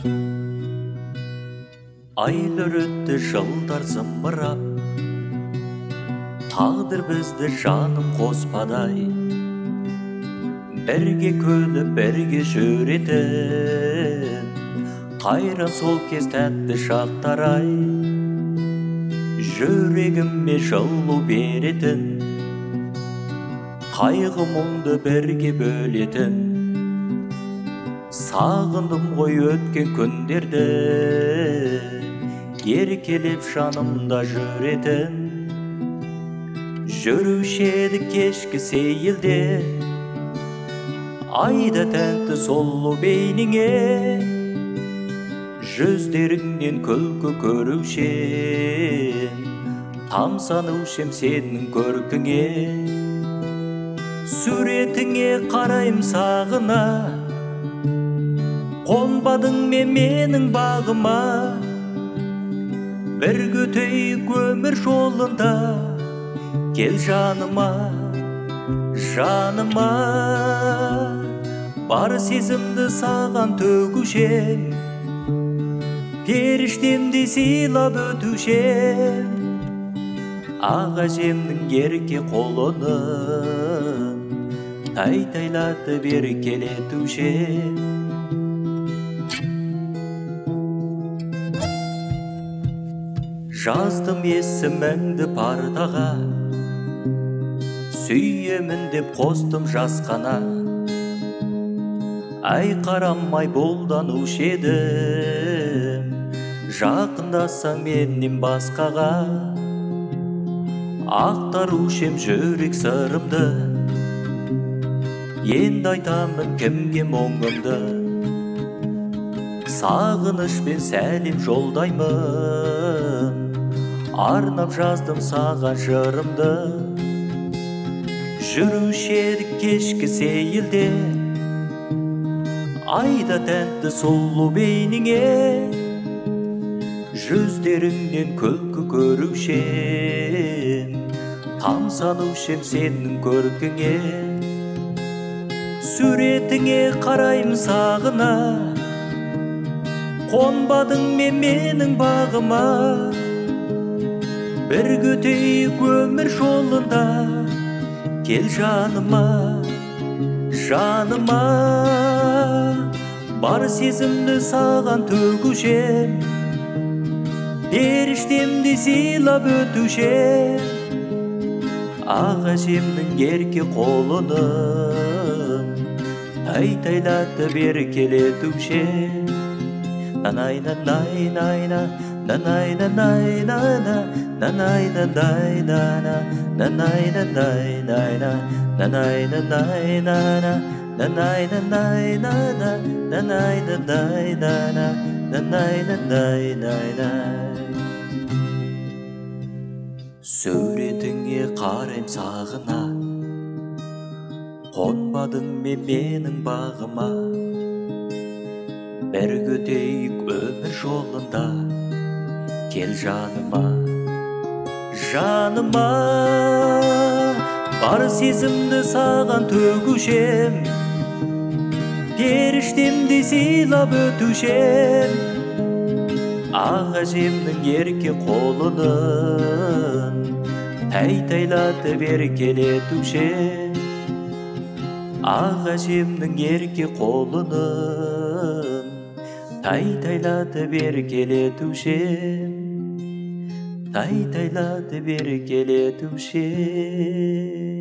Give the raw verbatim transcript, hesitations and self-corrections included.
Айлар өтті, жылдар зымырап, тағдыр бізді жаным қоспадай, бірге күліп, бірге жүретін, қайран сол кез тәтті шақтар-ай, жүрегіме жылу беретін, қайғы мұңды бірге бөлетін, сағындым ғой өткен күндерді, еркелеп жанымда жүретін. Жүруші едік кешкі сейілде, айда тәнті солу бейніңе, жүздеріңнен күлкі көрушен, тамсанушем сенің көркіңе. Суретіңе қарайым сағына, қонбадың мен менің бағыма, бір көтейік өмір жолында, кел жаныма, жаныма. Бар сезімді саған төгушем, періштемдей сыйлап өтушем, аға жемнің ерке қолының тай-тайлатып еркелетушем. Жаздым есіміңді пардаға, сүйемін деп қостым жасқана, ай қарамай болданушы едім, жақындасаң менен басқаға. Ақтарушем жүрек сырымды, енді айтамын кімге мұңымды, сағынышпен сәлем жолдаймын, арнап жаздым саған жырымды. Жүруші едік кешкі сейілде, айда тәнті сұлу бейніңе, жүздеріңнен күлкі көрушем, тамсанушем сенің көркіңе. Суретіңе қарайым сағына, қонбадың мен менің бағыма, бір көтейік өмір жолында, кел жаныма, жаныма. Бар сезімді саған төгушем, періштемдей сыйлап өтушем, аға жемнің ерке қолының тай-тайлатып еркелетушем. На-най-на-най-най-на, на-най-на-най-на-на, на-най-на-най-на-на, на-най-на-най-на-на, на-най-на-най-на-на, на-най-на-най-на-на, на-най-на-най-на-на, на-най-на-най-на-на. Суретіңе қарайым сағына, қонбадың мен менің бағыма, бір көтейік өмір жолында, кел жаныма, жаныма. Бар сезімді саған төгушем, періштемдей сыйлап өтушем, аға жемнің ерке қолының тай-тайлатып еркелетушем, аға жемнің ерке қолының тай-тайлатып еркелетушем, тай-тайлатып еркелетушем.